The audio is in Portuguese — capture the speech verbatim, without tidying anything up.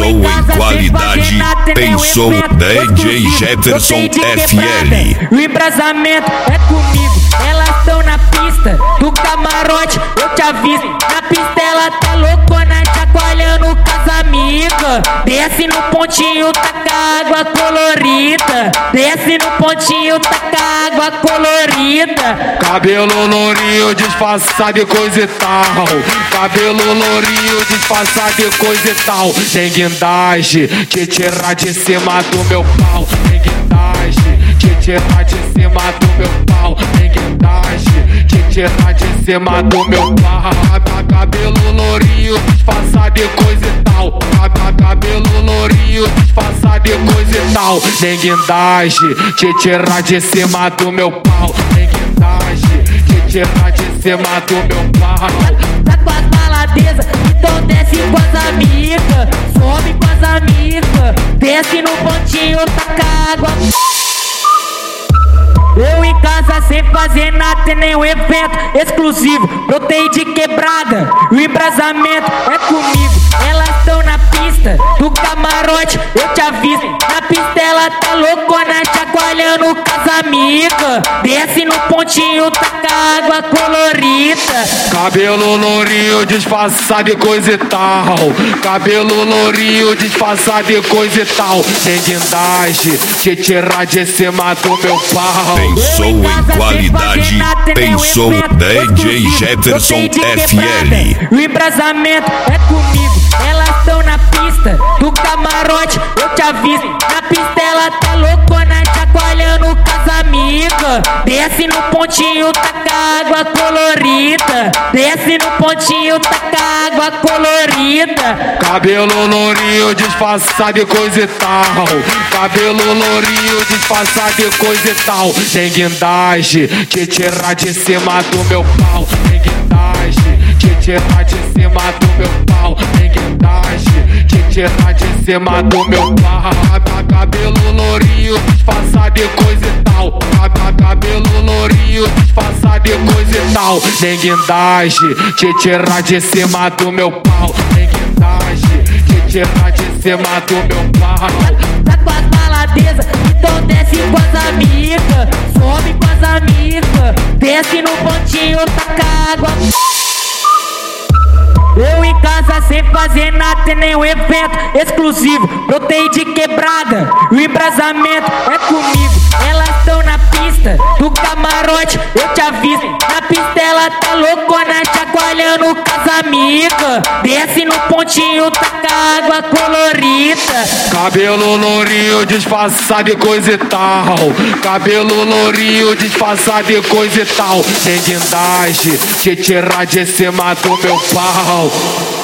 Pensou em qualidade, pensou D J Jefferson F L. O embrasamento é comigo, elas tão na pista do camarote, eu te aviso. Na pista ela tá loucona, chacoalhando com as amigas. Desce no pontinho, taca água colorida. Desce no pontinho, taca água colorida. Cabelo lourinho, disfarçado de coisa e tal. Cabelo lourinho, disfarçado de coisa e tal. Tem guindaste, te tirar de cima do meu pau. Tem guindaste, te tirar de cima do meu pau. Tem guindaste, te tirar de cima do meu pau. Cabelo lourinho, disfarçado de coisa e tal. Cabelo lourinho, disfarçado de coisa e tal. Tem guindaste, te tirar de cima do meu pau. Tem guindaste, te tirar de cima do meu pau. Tá com as maladezas, então desce com as amigas. Sobe com as amigas, desce no pontinho, taca água. Eu em casa sem fazer nada, tem nenhum evento exclusivo. Brotei de quebrada, o embrasamento é comigo. Elas tão na pista do camarote, eu te aviso. Na pista ela tá loucona, chacoalhando com as amigas. Desce no pontinho, taca água colorida. Cabelo lourinho, disfarçado de coisa e tal. Cabelo lourinho, disfarçado de coisa e tal. Tem guindaste, te tirar de cima do meu pau. Pensou em qualidade, pensou D J Jefferson F L. O embrasamento é comigo, elas tão na pista do camarote, eu te aviso. Na pista ela tá loucona, chacoalhando com as amigas. Desce no pontinho, taca água colorida. Desce no pontinho, taca água colorida. Cabelo lourinho, disfarçado de coisa e tal. Cabelo lourinho, disfarçado de coisa e tal. Tem guindaste, te tirar de cima do meu pau. Tem guindaste, te tirar de cima do meu pau. Tem guindaste, te tirar de cima do meu pau. Cabelo lourinho, disfarçado de coisa e tal. Cabelo lourinho, disfarçado de coisa e tal. Tem guindaste, te tirar de cima do meu pau. Tem guindaste, te tirar de cima do meu pau. Tá com as maladezas, então desce com as amigas. Sobe com as amigas, desce no pontinho, taca água. Eu em casa sem fazer nada, tem nenhum evento exclusivo. Brotei de quebrada, o embrasamento é comigo. Elas tão na pista do camarote, eu te aviso. Na pista ela tá loucona, chacoalhando com as amigas. Desce no pontinho, taca água colorida. Cabelo lourinho, disfarçado de coisa e tal. Cabelo lourinho, disfarçado de coisa e tal. Tem guindaste, te tirar de cima do meu pau.